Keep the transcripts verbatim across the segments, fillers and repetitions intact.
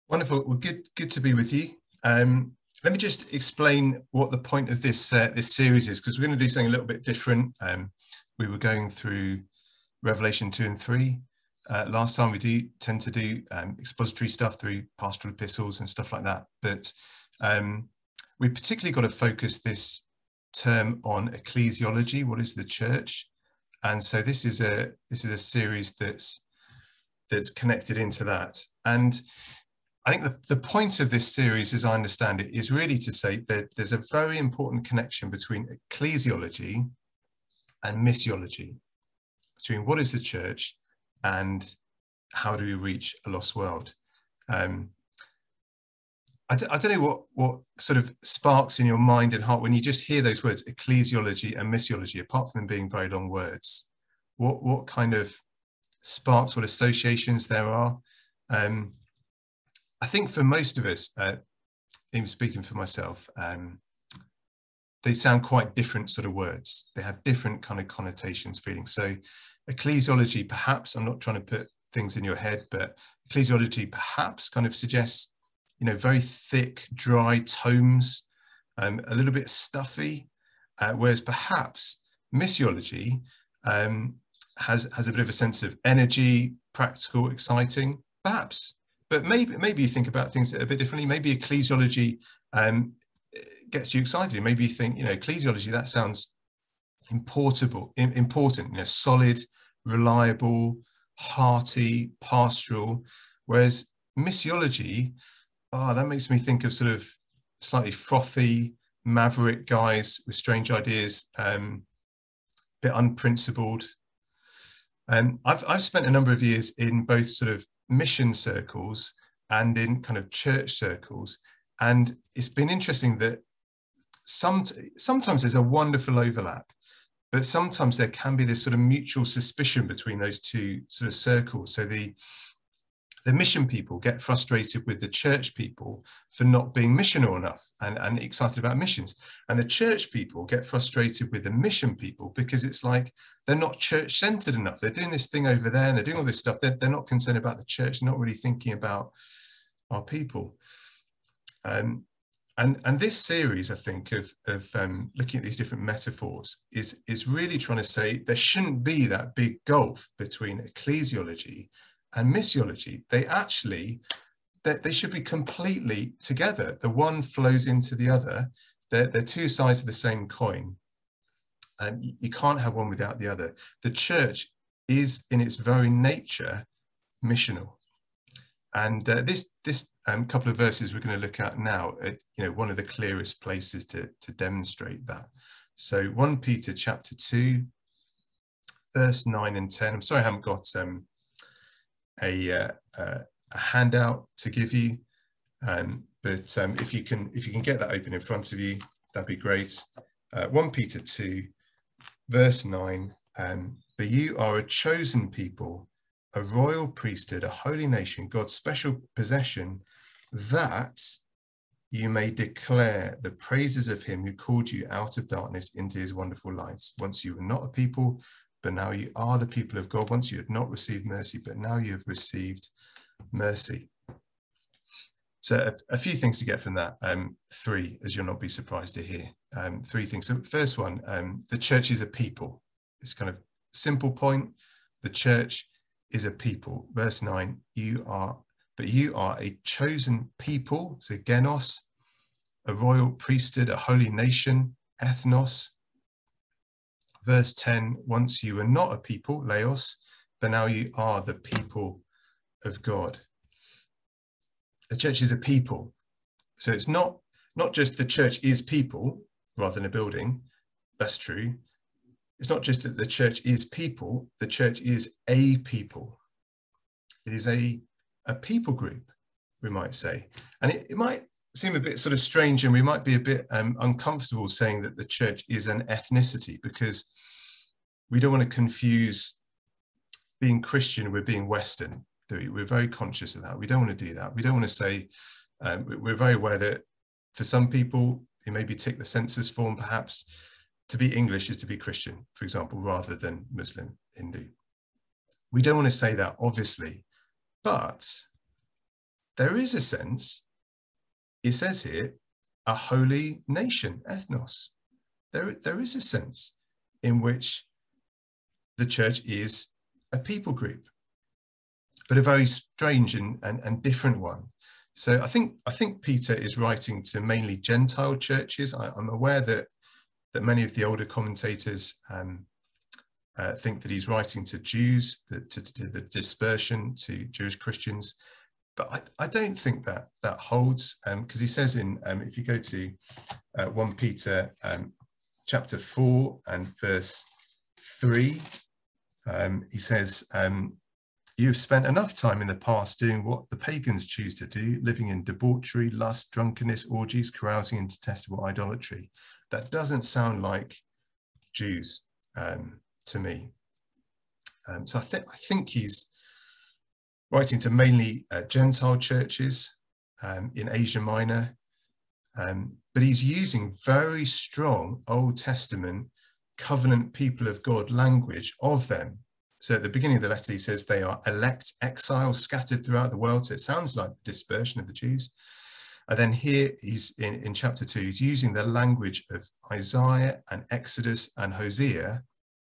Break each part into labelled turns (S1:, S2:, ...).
S1: Wonderful. Well, good, good to be with you. Um, let me just explain what the point of this uh, this series is, because we're going to do something a little bit different. Um, we were going through Revelation two and three. Uh, last time we do tend to do um, expository stuff through pastoral epistles and stuff like that. But um, we particularly got to focus this term on ecclesiology. What is the church? And so this is a this is a series that's that's connected into that. And I think the, the point of this series, as I understand it, is really to say that there's a very important connection between ecclesiology and missiology, between what is the church and how do we reach a lost world. Um, I, d I don't know what, what sort of sparks in your mind and heart when you just hear those words, ecclesiology and missiology, apart from them being very long words. What, what kind of sparks, what associations there are? Um, I think for most of us, uh, even speaking for myself, um, they sound quite different sort of words. They have different kind of connotations, feelings. So ecclesiology, perhaps, I'm not trying to put things in your head, but ecclesiology perhaps kind of suggests, you know, very thick, dry tomes, um, a little bit stuffy, uh, whereas perhaps missiology um, has, has a bit of a sense of energy, practical, exciting, perhaps. But maybe maybe you think about things a bit differently. Maybe ecclesiology um, gets you excited. Maybe you think, you know, ecclesiology, that sounds importable, important, you know, solid, reliable, hearty, pastoral. Whereas missiology, oh, that makes me think of sort of slightly frothy, maverick guys with strange ideas, um, a bit unprincipled. And I've I've spent a number of years in both sort of mission circles and in kind of church circles, and it's been interesting that some sometimes there's a wonderful overlap, but sometimes there can be this sort of mutual suspicion between those two sort of circles. So the the mission people get frustrated with the church people for not being missional enough and, and excited about missions. And the church people get frustrated with the mission people because it's like they're not church-centered enough. They're doing this thing over there and they're doing all this stuff. They're, they're not concerned about the church, not really thinking about our people. Um, and, and this series, I think, of, of um, looking at these different metaphors is, is really trying to say there shouldn't be that big gulf between ecclesiology and missiology. They actually, they, they should be completely together. The one flows into the other. They're, they're two sides of the same coin. And you, you can't have one without the other. The church is in its very nature missional. And uh, this this um, couple of verses we're going to look at now, at, you know, one of the clearest places to, to demonstrate that. So First Peter chapter two, verse nine and ten. I'm sorry I haven't got um, A, uh, uh, a handout to give you, um, but um, if you can if you can get that open in front of you, that'd be great. Uh, First Peter two, verse nine. Um, but you are a chosen people, a royal priesthood, a holy nation, God's special possession, that you may declare the praises of him who called you out of darkness into his wonderful light. Once you were not a people, but now you are the people of God. Once you had not received mercy, but now you have received mercy. So a, a few things to get from that. Um, three, as you'll not be surprised to hear. Um, three things. So first one, um, the church is a people. It's kind of simple point. The church is a people. Verse nine, you are, but you are a chosen people. So genos, a royal priesthood, a holy nation, ethnos. Verse ten, once you were not a people, laos, but now you are the people of God. The church is a people. So it's not, not just the church is people rather than a building. That's true. It's not just that the church is people. The church is a people. It is a, a people group, we might say. And it, it might seem a bit sort of strange, and we might be a bit um, uncomfortable saying that the church is an ethnicity, because we don't want to confuse being Christian with being Western. We're very conscious of that. We don't want to do that. We don't want to say, um, we're very aware that for some people, it maybe tick the census form, perhaps, to be English is to be Christian, for example, rather than Muslim, Hindu. We don't want to say that, obviously, but there is a sense, it says here, a holy nation, ethnos. There, there is a sense in which the church is a people group, but a very strange and, and, and different one. So I think I think Peter is writing to mainly Gentile churches. I, I'm aware that that many of the older commentators um, uh, think that he's writing to Jews, the, to, to the dispersion to Jewish Christians, but I, I don't think that that holds, because um, he says in um, if you go to uh, First Peter um, chapter four and verse three, um, he says. Um, You've spent enough time in the past doing what the pagans choose to do, living in debauchery, lust, drunkenness, orgies, carousing, and detestable idolatry. That doesn't sound like Jews um, to me. Um, so I, th I think he's writing to mainly uh, Gentile churches um, in Asia Minor, um, but he's using very strong Old Testament covenant people of God language of them. So at the beginning of the letter, he says they are elect exiles scattered throughout the world. So it sounds like the dispersion of the Jews. And then here he's in, in chapter two, he's using the language of Isaiah and Exodus and Hosea,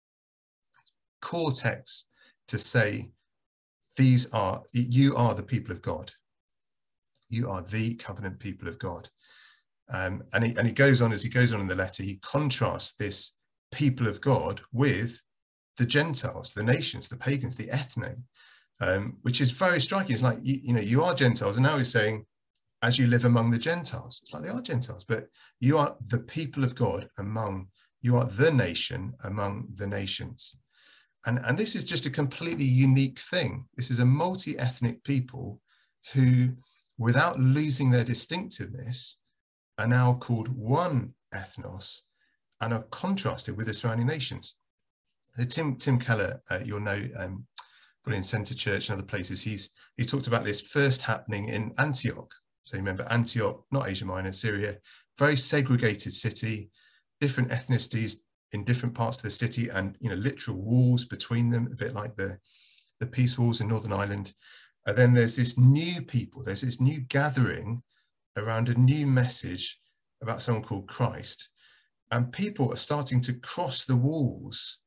S1: core texts, to say, these are, you are the people of God. You are the covenant people of God. Um, and, he, and he goes on, as he goes on in the letter, he contrasts this people of God with the Gentiles, the nations, the pagans, the ethne, um, which is very striking. It's like, you, you know, you are Gentiles, and now he's saying, as you live among the Gentiles. It's like they are Gentiles, but you are the people of God among, you are the nation among the nations. And, and this is just a completely unique thing. This is a multi-ethnic people who, without losing their distinctiveness, are now called one ethnos and are contrasted with the surrounding nations. Tim Tim Keller, uh, you'll know, um, in Centre Church and other places, he's he's talked about this first happening in Antioch. So you remember Antioch, not Asia Minor, Syria, very segregated city, different ethnicities in different parts of the city, and you know, literal walls between them, a bit like the the peace walls in Northern Ireland. And then there's this new people, there's this new gathering around a new message about someone called Christ, and people are starting to cross the walls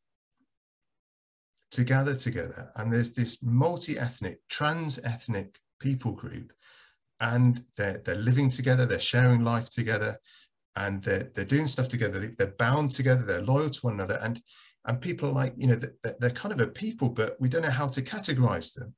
S1: to gather together, and there's this multi-ethnic, trans-ethnic people group, and they're, they're living together, they're sharing life together, and they're, they're doing stuff together, they're bound together, they're loyal to one another, and, and people are like, you know, they're, they're kind of a people, but we don't know how to categorize them.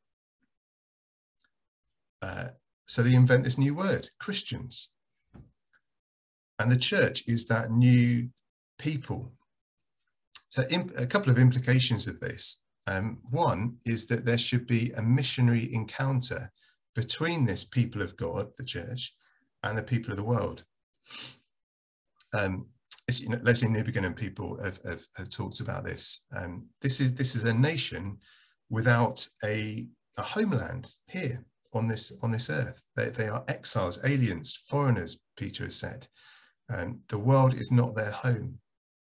S1: Uh, so they invent this new word, Christians. And the church is that new people. So a couple of implications of this. Um, one is that there should be a missionary encounter between this people of God, the church, and the people of the world. Um, you know, Leslie Newbegin and people have, have, have talked about this. Um, this is this is a nation without a, a homeland here on this on this earth. They, they are exiles, aliens, foreigners, Peter has said. Um, the world is not their home.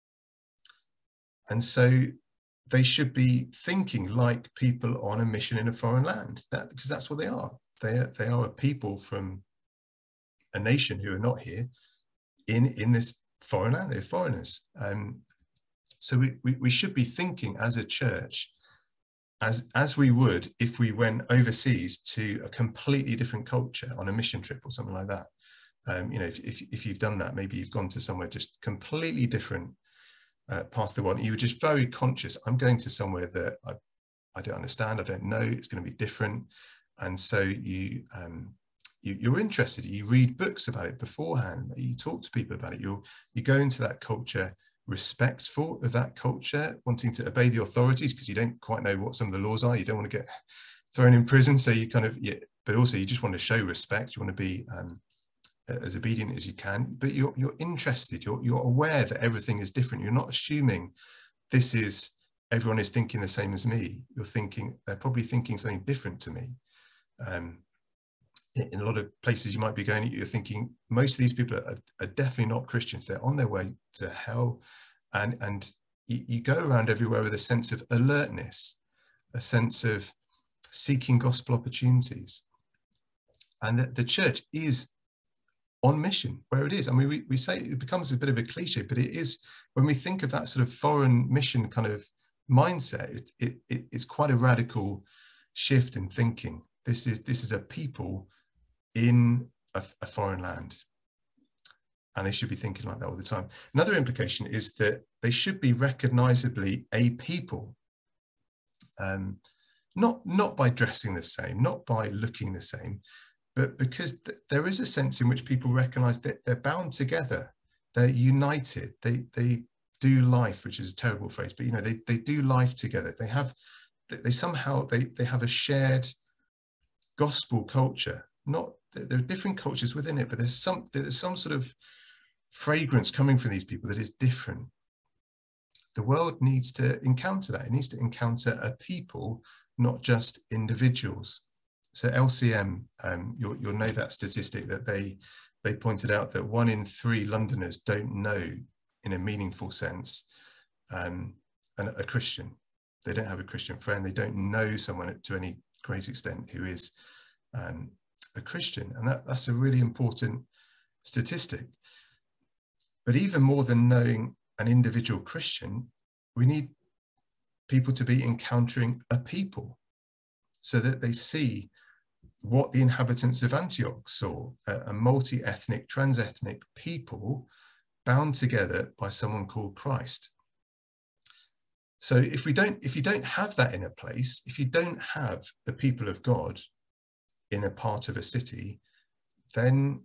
S1: And so they should be thinking like people on a mission in a foreign land, that, because that's what they are. They are, they are a people from a nation who are not here in, in this foreign land. They're foreigners. Um, so we, we, we should be thinking as a church, as, as we would if we went overseas to a completely different culture on a mission trip or something like that. Um, you know, if, if, if you've done that, maybe you've gone to somewhere just completely different Uh, past the one, you were just very conscious, I'm going to somewhere that I, I don't understand, I don't know, it's going to be different. And so you, um, you, you're interested, you read books about it beforehand, you talk to people about it, you you go into that culture respectful of that culture, wanting to obey the authorities because you don't quite know what some of the laws are, you don't want to get thrown in prison, so you kind of, yeah, but also you just want to show respect, you want to be um, as obedient as you can, but you're, you're interested, you're, you're aware that everything is different. You're not assuming this is, everyone is thinking the same as me. You're thinking, they're probably thinking something different to me. Um, in, in a lot of places you might be going, you're thinking, most of these people are, are definitely not Christians. They're on their way to hell. And, and you, you go around everywhere with a sense of alertness, a sense of seeking gospel opportunities. and that the church is on mission where it is. I mean, we, we say it becomes a bit of a cliche, but it is, when we think of that sort of foreign mission kind of mindset, it, it, it, it's quite a radical shift in thinking. This is, this is a people in a, a foreign land, and they should be thinking like that all the time. Another implication is that they should be recognizably a people, um, not, not by dressing the same, not by looking the same, but because th there is a sense in which people recognize that they're bound together, they're united, they, they do life, which is a terrible phrase, but you know, they, they do life together. They have, they somehow, they, they have a shared gospel culture. Not, there are different cultures within it, but there's some, there's some sort of fragrance coming from these people that is different. The world needs to encounter that. It needs to encounter a people, not just individuals. So L C M, um, you'll, you'll know that statistic that they, they pointed out that one in three Londoners don't know in a meaningful sense um, an, a Christian. They don't have a Christian friend. They don't know someone to any great extent who is um, a Christian. And that, that's a really important statistic. But even more than knowing an individual Christian, we need people to be encountering a people so that they see what the inhabitants of Antioch saw, a, a multi-ethnic, trans-ethnic people bound together by someone called Christ. So if we don't, if you don't have that in a place, if you don't have the people of God in a part of a city, then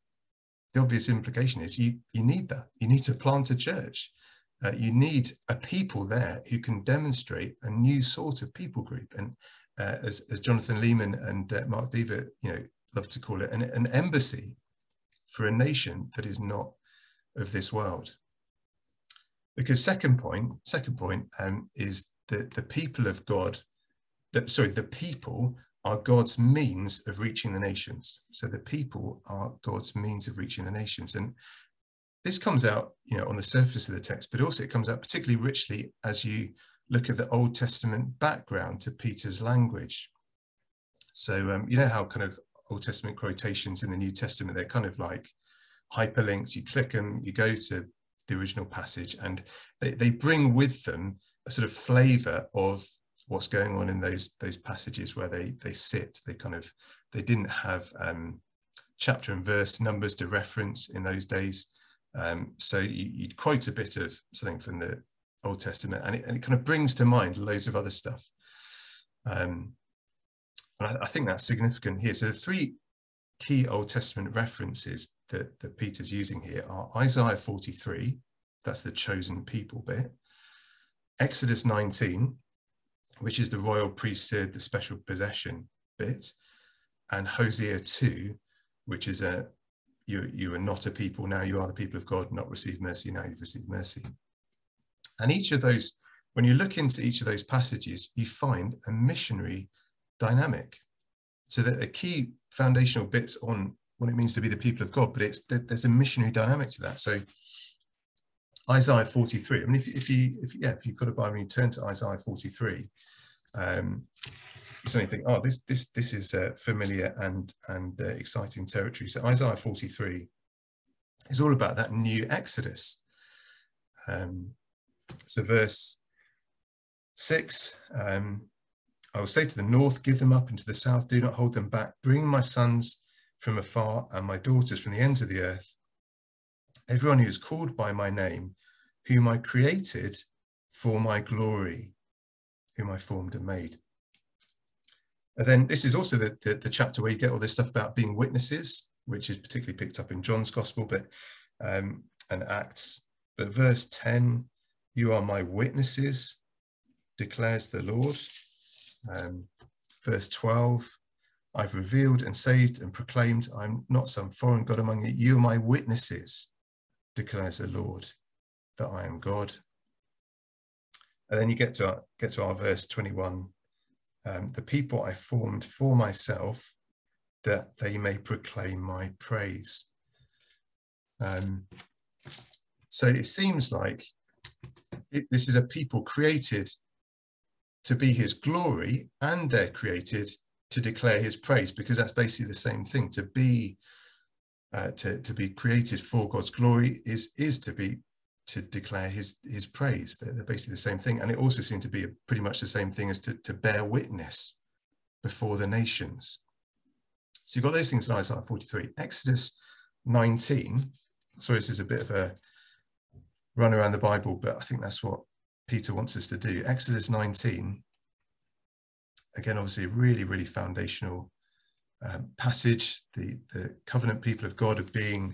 S1: the obvious implication is you, you need that. You need to plant a church. Uh, you need a people there who can demonstrate a new sort of people group. And uh, as, as Jonathan Lehman and uh, Mark Dever, you know, love to call it, an, an embassy for a nation that is not of this world. Because second point, second point um, is that the people of God, that, sorry, the people are God's means of reaching the nations. So the people are God's means of reaching the nations. And this comes out, you know, on the surface of the text, but also it comes out particularly richly as you look at the Old Testament background to Peter's language. So, um, you know how kind of Old Testament quotations in the New Testament, they're kind of like hyperlinks. You click them, you go to the original passage, and they, they bring with them a sort of flavor of what's going on in those those passages where they they sit. They kind of, they didn't have um, chapter and verse numbers to reference in those days. Um, so you, you'd quote a bit of something from the Old Testament, and it, and it kind of brings to mind loads of other stuff. Um, and I, I think that's significant here. So the three key Old Testament references that, that Peter's using here are Isaiah forty-three, that's the chosen people bit, Exodus nineteen, which is the royal priesthood, the special possession bit, and Hosea two, which is a You, you are not a people, now you are the people of God, not received mercy, now you've received mercy. And each of those, when you look into each of those passages, you find a missionary dynamic. So that the key foundational bits on what it means to be the people of God, but it's there's a missionary dynamic to that. So Isaiah forty-three, I mean, if, if you, if, yeah, if you've got a Bible, you turn to Isaiah forty-three, um, you suddenly think, oh, this this this is uh, familiar and and uh, exciting territory. So Isaiah forty-three is all about that new Exodus. Um, so verse six, um, I will say to the north, give them up, and to the south, do not hold them back. Bring my sons from afar and my daughters from the ends of the earth. Everyone who is called by my name, whom I created for my glory, whom I formed and made. And then this is also the, the, the chapter where you get all this stuff about being witnesses, which is particularly picked up in John's Gospel, but um, and Acts. But verse ten, you are my witnesses, declares the Lord. Um, verse twelve, I've revealed and saved and proclaimed, I'm not some foreign God among you. You are my witnesses, declares the Lord, that I am God. And then you get to our, get to our verse twenty-one. Um, the people I formed for myself, that they may proclaim my praise. Um, so it seems like it, this is a people created to be his glory, and they're created to declare his praise, because that's basically the same thing. To be uh, to, to be created for God's glory is is to be to declare his his praise. They're, they're basically the same thing. And it also seemed to be a, pretty much the same thing as to, to bear witness before the nations. So you've got those things in Isaiah forty-three. Exodus nineteen. Sorry, this is a bit of a run around the Bible, but I think that's what Peter wants us to do. Exodus nineteen. Again, obviously, a really, really foundational um, passage. The, the covenant people of God are being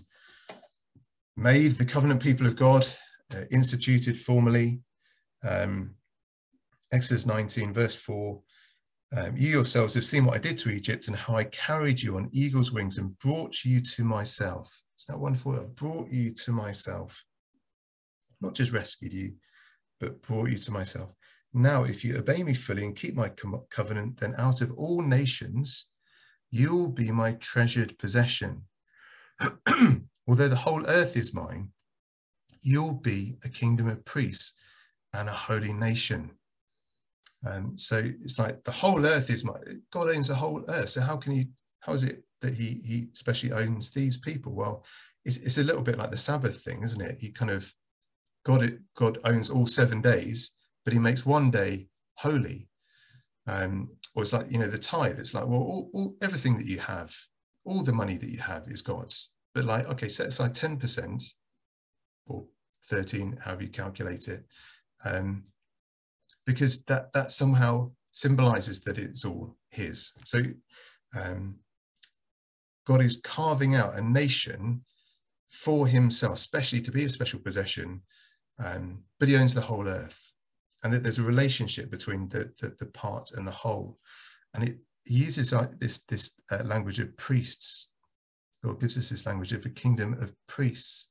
S1: made the covenant people of God, uh, instituted formally. Um, Exodus nineteen, verse four. Um, you yourselves have seen what I did to Egypt and how I carried you on eagle's wings and brought you to myself. Isn't that wonderful? I brought you to myself. Not just rescued you, but brought you to myself. Now, if you obey me fully and keep my covenant, then out of all nations, you'll be my treasured possession. Although the whole earth is mine, you'll be a kingdom of priests and a holy nation. Um, so it's like the whole earth is mine. God owns the whole earth. So how can he, how is it that he, he especially owns these people? Well, it's, it's a little bit like the Sabbath thing, isn't it? He kind of, God, God owns all seven days, but he makes one day holy. Um, or it's like, you know, the tithe. It's like, well, all, all, everything that you have, all the money that you have is God's. But like, okay, set aside ten percent or thirteen, however you calculate it, um, because that, that somehow symbolizes that it's all his. So um, God is carving out a nation for himself, especially to be a special possession, um, but he owns the whole earth. And that there's a relationship between the, the, the part and the whole. And it he uses uh, this, this uh, language of priests. God gives us this language of a kingdom of priests.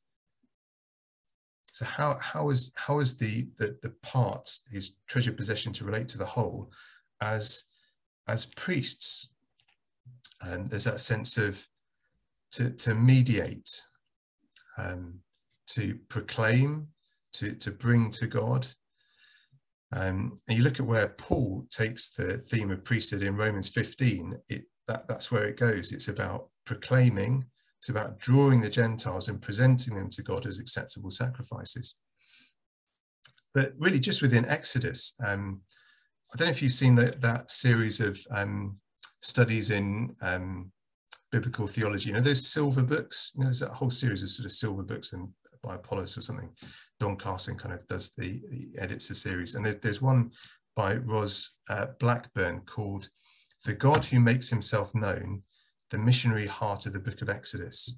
S1: So how, how is, how is the, the, the part, his treasured possession, to relate to the whole as, as priests? And there's that sense of to, to mediate, um, to proclaim, to, to bring to God. Um, and you look at where Paul takes the theme of priesthood in Romans fifteen, it, that, that's where it goes. It's about proclaiming, it's about drawing the Gentiles and presenting them to God as acceptable sacrifices. But really just within Exodus, um, I don't know if you've seen that, that series of um, studies in um, biblical theology, you know, those silver books, you know, there's that whole series of sort of silver books and by Apollos or something. Don Carson kind of does the, the edits the series, and there's, there's one by Ros uh, Blackburn called "The God Who Makes Himself Known: The Missionary Heart of the Book of Exodus."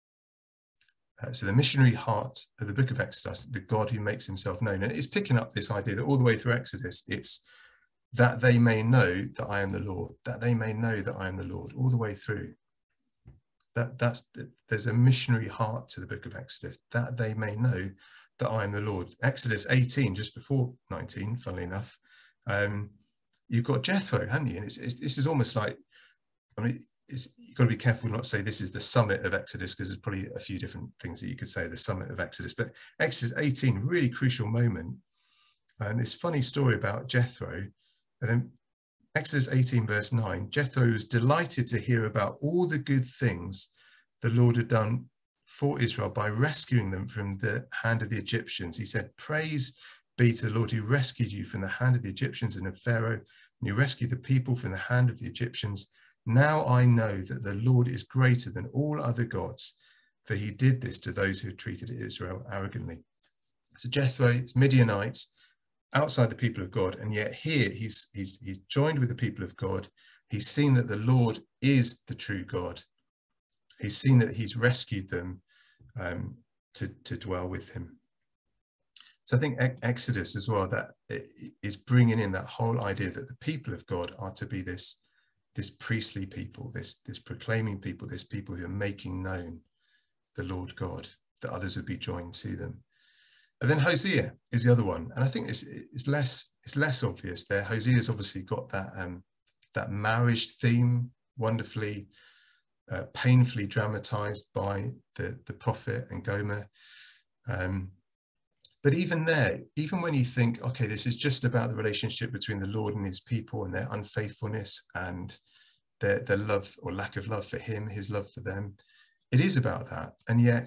S1: Uh, so the missionary heart of the Book of Exodus, the God who makes Himself known, and it's picking up this idea that all the way through Exodus, it's that they may know that I am the Lord, that they may know that I am the Lord, all the way through. That that's there's a missionary heart to the Book of Exodus, that they may know that I am the Lord. Exodus eighteen, just before nineteen, funnily enough, um, you've got Jethro, haven't you? And it's, it's, this is almost like, I mean, it's, you've got to be careful not to say this is the summit of Exodus, because there's probably a few different things that you could say the summit of Exodus. But Exodus eighteen, really crucial moment. And this funny story about Jethro. And then Exodus eighteen, verse nine, Jethro was delighted to hear about all the good things the Lord had done for Israel by rescuing them from the hand of the Egyptians. He said, "Praise be to the Lord who rescued you from the hand of the Egyptians and of Pharaoh, and who rescued the people from the hand of the Egyptians. Now I know that the Lord is greater than all other gods, for he did this to those who had treated Israel arrogantly." So Jethro is Midianite, outside the people of God, and yet here he's, he's, he's joined with the people of God. He's seen that the Lord is the true God. He's seen that he's rescued them um, to, to dwell with him. So I think Exodus as well, that is bringing in that whole idea that the people of God are to be this, this priestly people, this, this proclaiming people, this people who are making known the Lord God, that others would be joined to them. And then Hosea is the other one, and I think it's, it's less it's less obvious there. Hosea's obviously got that um, that marriage theme, wonderfully, uh, painfully dramatized by the the prophet and Gomer. Um, but even there, even when you think, okay, this is just about the relationship between the Lord and His people and their unfaithfulness and their, their love or lack of love for him, his love for them. It is about that. And yet,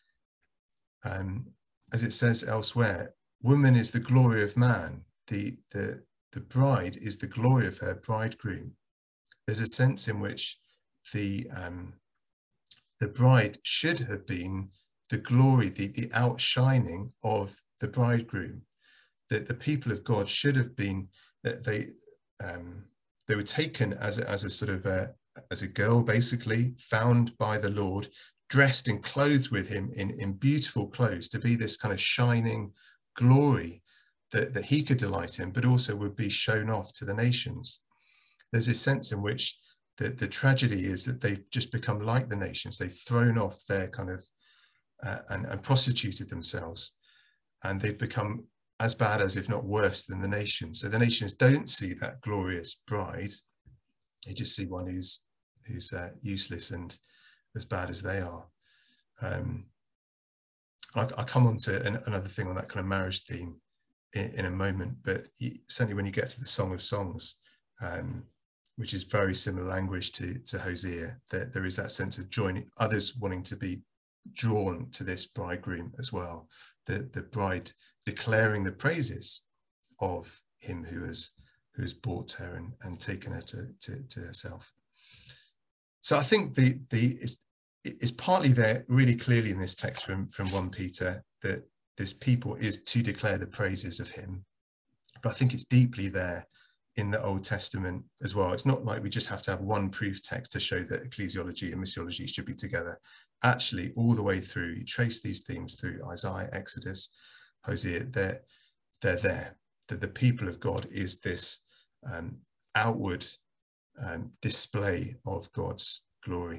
S1: um, as it says elsewhere, woman is the glory of man. The, the, the bride is the glory of her bridegroom. There's a sense in which the, um, the bride should have been the glory, the, the outshining of the bridegroom. That the people of God should have been, that they um, they were taken as a, as a sort of a, as a girl, basically found by the Lord, dressed and clothed with him in, in beautiful clothes, to be this kind of shining glory that, that he could delight in, but also would be shown off to the nations. There's this sense in which the, the tragedy is that they've just become like the nations. They've thrown off their kind of, uh, and, and prostituted themselves, and they've become as bad as, if not worse, than the nations. So the nations don't see that glorious bride. They just see one who's who's uh, useless and as bad as they are. Um, I, I come on to an, another thing on that kind of marriage theme in, in a moment, but you, certainly when you get to the Song of Songs, um, which is very similar language to, to Hosea, there, there is that sense of joining, others wanting to be drawn to this bridegroom as well. The, the bride declaring the praises of him who has who has bought her and, and taken her to, to, to herself. So I think the the it's, it's partly there really clearly in this text from, from First Peter that this people is to declare the praises of him. But I think it's deeply there in the Old Testament as well. It's not like we just have to have one proof text to show that ecclesiology and missiology should be together. Actually, all the way through, you trace these themes through Isaiah, Exodus, Hosea, they're, they're there, that the people of God is this um, outward um, display of God's glory.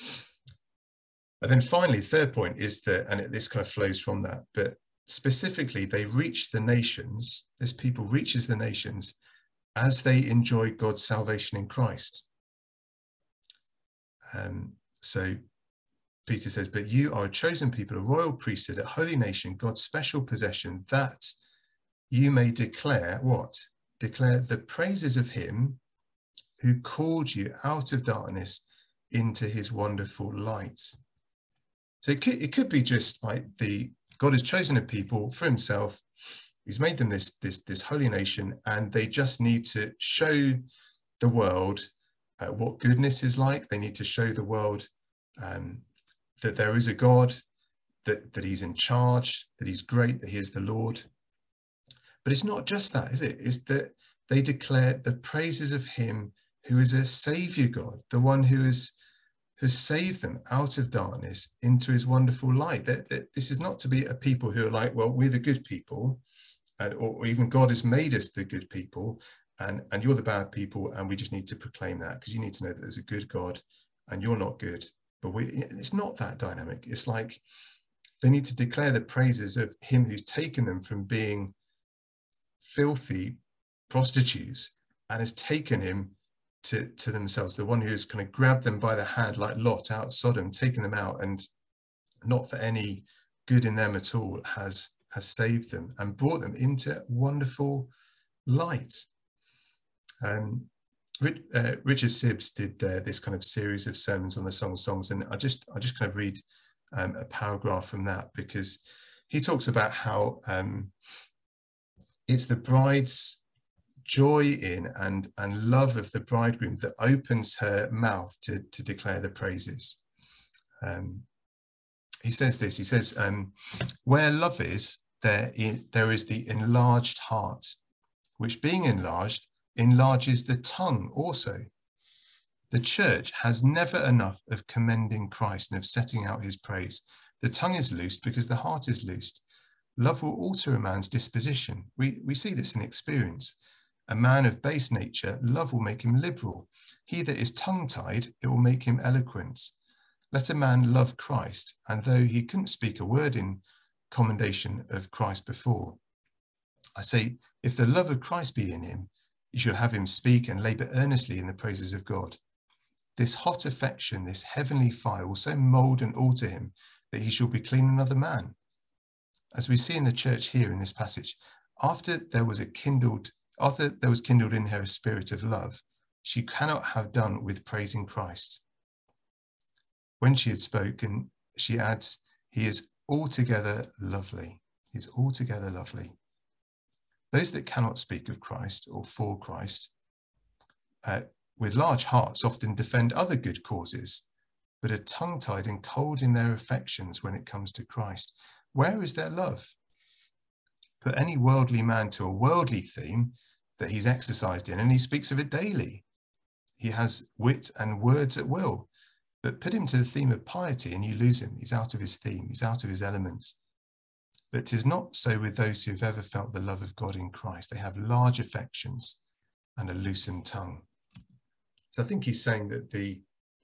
S1: And then finally, third point is that, and it, this kind of flows from that, but specifically they reach the nations, this people reaches the nations as they enjoy God's salvation in Christ. Um, so Peter says, but you are a chosen people, a royal priesthood, a holy nation, God's special possession, that you may declare what? Declare the praises of him who called you out of darkness into his wonderful light. So it could, it could be just like the God has chosen a people for himself. He's made them this, this, this holy nation, and they just need to show the world uh, what goodness is like. They need to show the world um, that there is a God, that, that he's in charge, that he's great, that he is the Lord. But it's not just that, is it? It's that they declare the praises of him who is a saviour God, the one who is, has saved them out of darkness into his wonderful light. That, that this is not to be a people who are like, well, we're the good people, and, or even God has made us the good people, and, and you're the bad people, and we just need to proclaim that, because you need to know that there's a good God and you're not good. But we, it's not that dynamic. It's like they need to declare the praises of him who's taken them from being filthy prostitutes and has taken him to, to themselves, the one who has kind of grabbed them by the hand like Lot out of Sodom, taken them out, and not for any good in them at all, has, has saved them and brought them into wonderful light. Um, Uh, Richard Sibbes did uh, this kind of series of sermons on the Song of Songs, and I just I just kind of read um, a paragraph from that, because he talks about how um, it's the bride's joy in and and love of the bridegroom that opens her mouth to to declare the praises. Um, he says this. He says, um, "Where love is, there in, there is the enlarged heart, which being enlarged enlarges the tongue also. The church has never enough of commending Christ and of setting out his praise. The tongue is loosed because the heart is loosed. Love will alter a man's disposition. We, we see this in experience. A man of base nature, love will make him liberal. He that is tongue-tied, it will make him eloquent. Let a man love Christ, and though he couldn't speak a word in commendation of Christ before, I say, if the love of Christ be in him, you shall have him speak and labour earnestly in the praises of God. This hot affection, this heavenly fire will so mould and alter him that he shall be clean another man." As we see in the church here in this passage, after there was a kindled, after there was kindled in her a spirit of love, she cannot have done with praising Christ. When she had spoken, she adds, he is altogether lovely. He is altogether lovely. Those that cannot speak of Christ or for Christ, uh, with large hearts often defend other good causes, but are tongue-tied and cold in their affections when it comes to Christ. Where is their love? Put any worldly man to a worldly theme that he's exercised in, and he speaks of it daily. He has wit and words at will, but put him to the theme of piety and you lose him. He's out of his theme, he's out of his elements. But 'tis not so with those who have ever felt the love of God in Christ. They have large affections and a loosened tongue. So I think he's saying that the,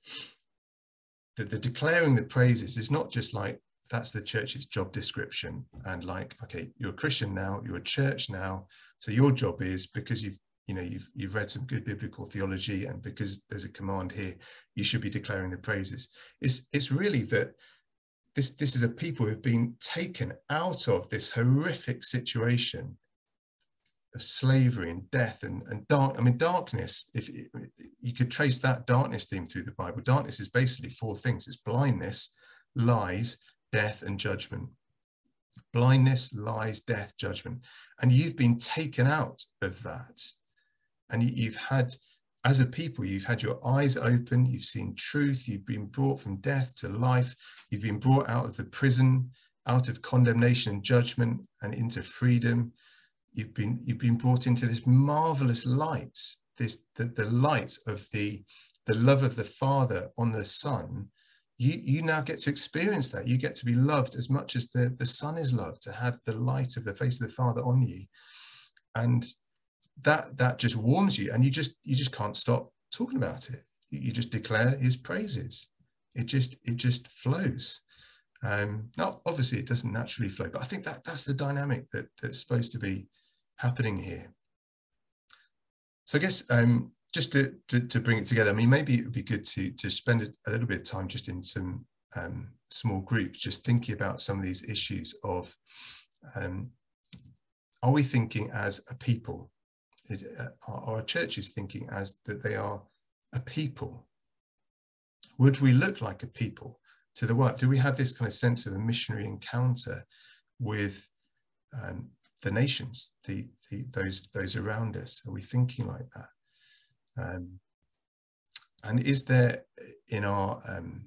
S1: that the declaring the praises is not just like, that's the church's job description and like, okay, you're a Christian now, you're a church now, so your job is, because you've you know you've you've read some good biblical theology and because there's a command here, you should be declaring the praises. It's it's really that this this is a people who've been taken out of this horrific situation of slavery and death and and dark. I mean, darkness. If you could trace that darkness theme through the Bible, darkness is basically four things: it's blindness, lies, death, and judgment. Blindness, lies, death, judgment. And you've been taken out of that. And you've had, as a people, you've had your eyes open, you've seen truth, you've been brought from death to life, you've been brought out of the prison, out of condemnation and judgment, and into freedom. You've been, you've been brought into this marvelous light, this the, the light of the, the love of the Father on the Son. You, you now get to experience that. You get to be loved as much as the, the Son is loved, to have the light of the face of the Father on you. And that that just warms you, and you just you just can't stop talking about it. You just declare his praises. It just it just flows. Um, now, obviously, it doesn't naturally flow, but I think that that's the dynamic that that's supposed to be happening here. So I guess um, just to, to to bring it together, I mean, maybe it would be good to to spend a, a little bit of time just in some um, small groups, just thinking about some of these issues of, um, are we thinking as a people? Is uh, are our churches thinking as that they are a people? Would we look like a people to the world? Do we have this kind of sense of a missionary encounter with um, the nations, the, the those those around us? Are we thinking like that? Um, and is there in our um,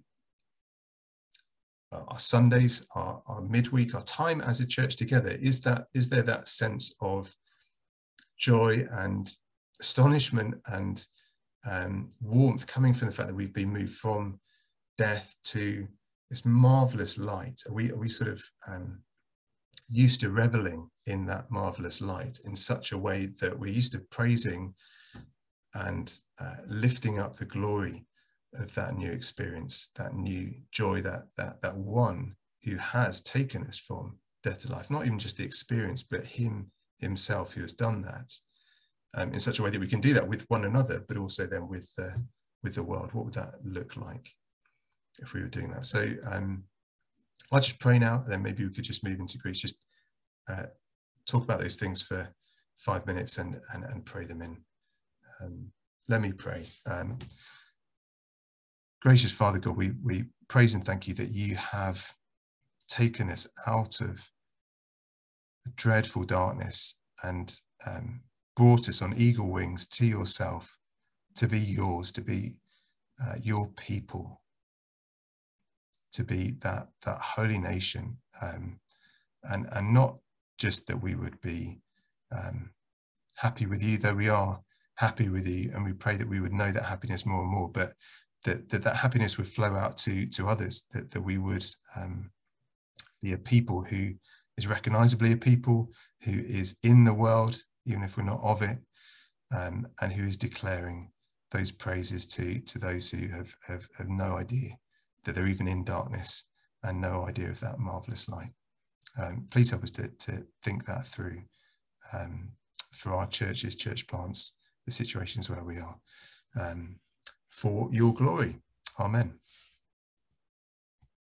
S1: our Sundays, our, our midweek, our time as a church together, is that is there that sense of joy and astonishment and um, warmth coming from the fact that we've been moved from death to this marvelous light? Are we, are we sort of um, used to reveling in that marvelous light in such a way that we're used to praising and uh, lifting up the glory of that new experience, that new joy, that, that, that one who has taken us from death to life? Not even just the experience, but him himself who has done that, um, in such a way that we can do that with one another, but also then with uh, with the world. What would that look like if we were doing that? So um, I'll just pray now, and then maybe we could just move into Greece, just uh, talk about those things for five minutes and and, and pray them in. Um, let me pray. Um, gracious Father God, we we praise and thank you that you have taken us out of the dreadful darkness and um, brought us on eagle wings to yourself, to be yours, to be uh, your people, to be that that holy nation, um, and and not just that we would be um, happy with you, though we are happy with you, and we pray that we would know that happiness more and more, but that that, that happiness would flow out to to others, that, that we would um, be a people who is recognizably a people, who is in the world, even if we're not of it, um, and who is declaring those praises to, to those who have, have, have no idea that they're even in darkness and no idea of that marvelous light. Um, please help us to, to think that through um, for our churches, church plants, the situations where we are, um, for your glory. Amen.